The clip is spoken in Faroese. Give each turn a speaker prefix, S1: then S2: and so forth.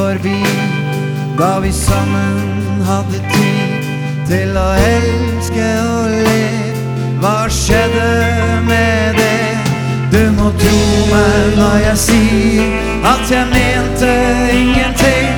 S1: forbi da vi sammen hadde tid til å elske og le. Hva skjedde med det? Du må tro meg når jeg sier at jeg mente ingenting.